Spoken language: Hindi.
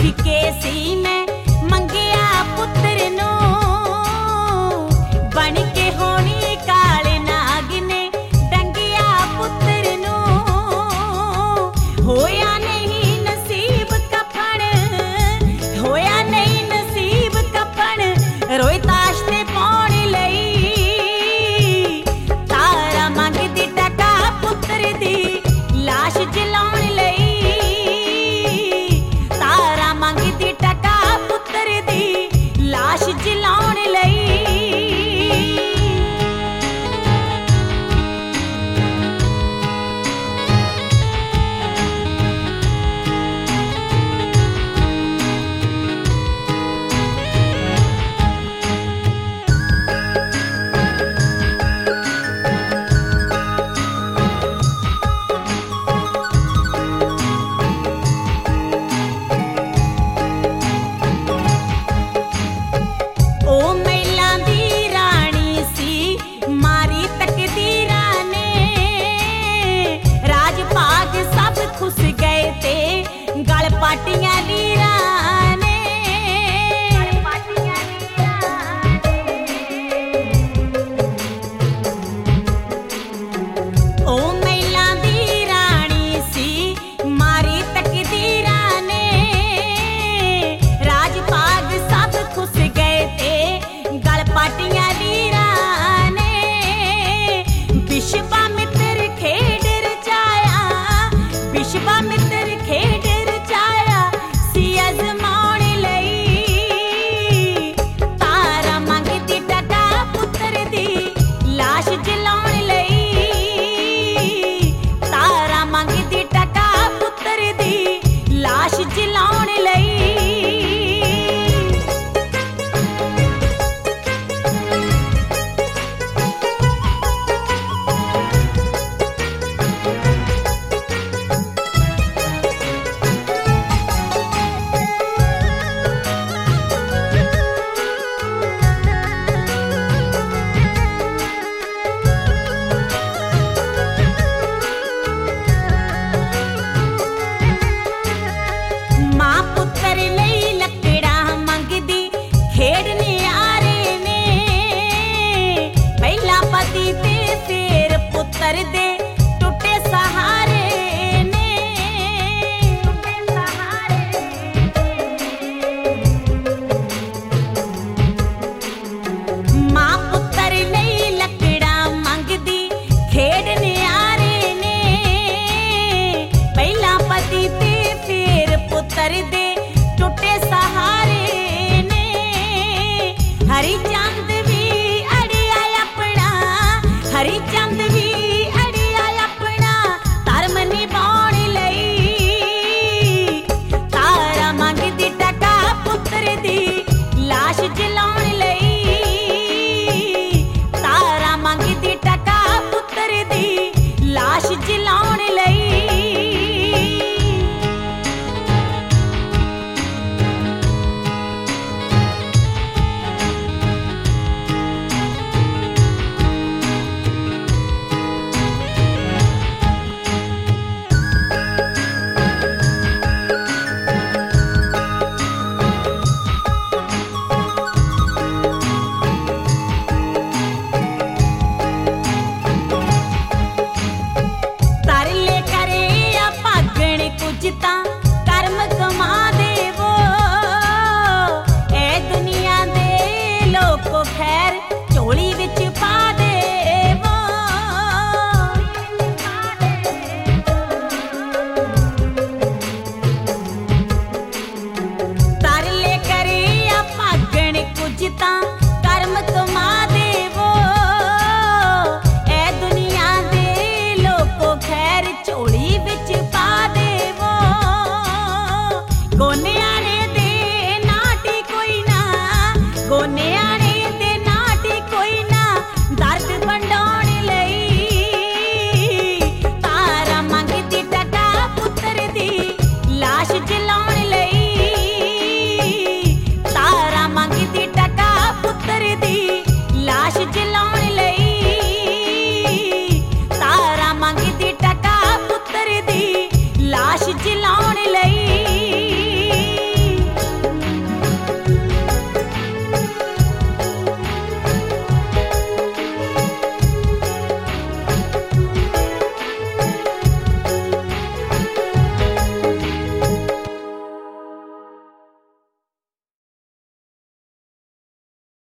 फिके सी मैं मंगिया पुत्र नू बन के होनी काले नाग ने डंगिया पुत्र नू होया नहीं नसीब कफन होया नहीं नसीब कफन रोई ताश ते पाउण लई तारा मंगदी टका पुत्र दी लाश जलाउण लई तारा मंगदी टका पुत्र दी लाश जलाउण लई खुस गए ते गल पाटियां लीरा ने ओ महिला दी रानी सी मारी तकदीरा ने राज पाग सब खुस गए ते गल पाटियां लीरा ने विश्वामित्र खेड विश्वामित्र खेड रचाया सी अजमाउण लई तारा मंगदी टका पुत्र दी लाश जलाउण लई तारा मंगदी टका पुत्र दी लाश जलाउण लई पुत्र दे टुटे सहारे ने मां पुत्र लई लकड़ा मंगदी खेड न्यारे ने पहला पति ते फिर पुत्र दे